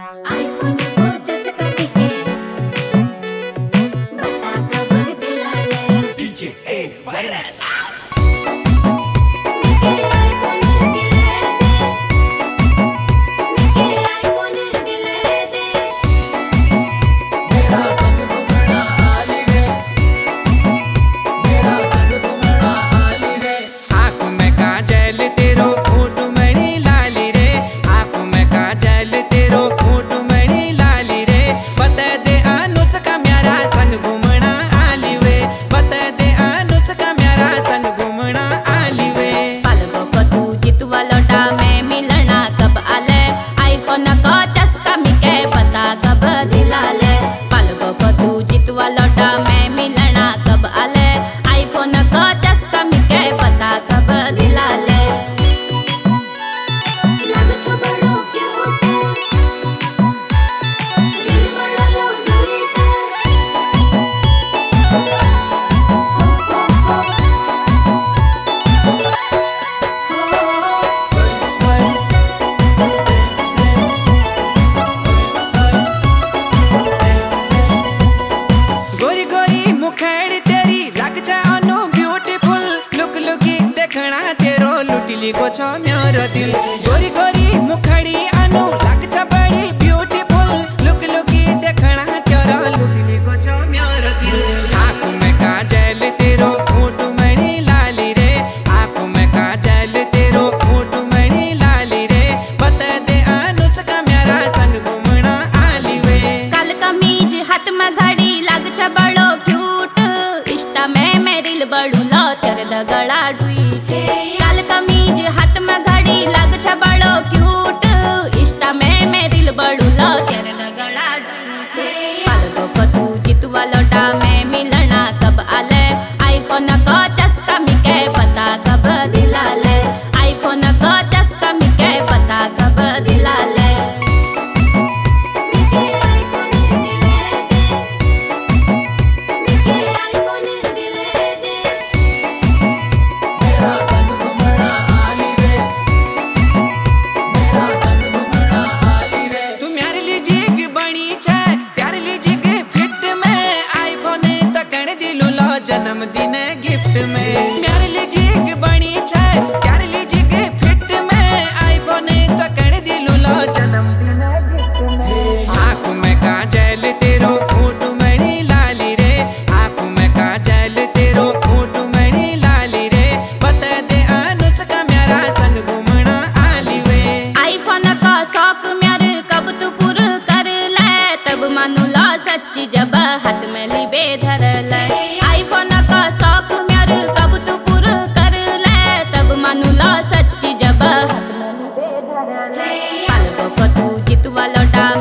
iPhone को जिसका दिखे बता कब दिला ले DJ A वायरस मेरे आईफोन दिले दे मेरे आईफोन दिले दे मेरा संग घूमना आली रे मेरा संग घूमना आली रे आँखों में काजल तेरो होठ मणि लाली रे आँखों में काजल तेरो होठ मणि लाली रे बता दे अनुष्का मेरा संग घूमना आली वे बता दे अनुष्का मेरा संग घूमना आली वे पालको को तू जितवा लौटा मैं मिलना कब आले आईफोन को चस्का मिके पता कब दिला ले पालको को तू जितवा लौटा मैं मिलना कब आले आईफोन को चस्का मिके पता कब दिला ले लग छो बड़ो क्यूट दिल बड़ा लोगीट गोरी गोरी मुखड़ी तेरी लग जा अनु ब्यूटीफुल लुक लुकी देखना तेरो लुटिली को छो मेरो दिल गोरी गोरी मुखड़ी अनु लग जा बड़ी ब्यूटीफुल लुक लुकी देखना तेरो लुटिली को छो मेरो दिल आँखों में काजल तेरो होठ मणि लाली रे आँखों में काजल तेरो होठ मणि लाली रे बता दे अनुष्का मेरा संग घूमना आली वे काल कमीज हाथ में घड़ी लग छ बड़ो क्यूट इष्टा में मेरिल बड़ू लो तेरे दगड़ा डुई के काल कमीज हाथ में घड़ी लग छ बड़ो क्यूट इष्टा में मेरिल बड़ू लो तेरे दगड़ा डुई के पालको को तू जितवा लौटा मैं मिलना कब आले आईफोन को चस्का मिके पता कब दिला ले आईफोन को चस्का मिके पता कब दिला ले मेरे आईफोन दिले दे मेरा संग घूमना आली रे मेरा संग घूमना आली रे तू म्यारे लिए जिग बनी छे प्यार लिए जिग फिट में आईफोन तकण दिलू लो जन्मदिन गिफ्ट में म्यारे लिए जिग बनी छे प्यार लिए जिग फिट में आईफोन तकण दिलू लो जन्मदिन गिफ्ट में आँखों में काजल तेरो होठ मणि लाली रे आँखों में काजल तेरो होठ मणि लाली रे बता दे अनुष्का मेरा संग घूमना आली वे आईफोन का शौक म्यार कब तू पूर कर ले तब मानू ला सच्ची जब हाथ में लिबे धर ले आईफोन का शौक म्यार कब तू पूर कर ले तब मानू ला सच्ची जब हाथ में लिबे धर ले पालको को तू जितवा लौटा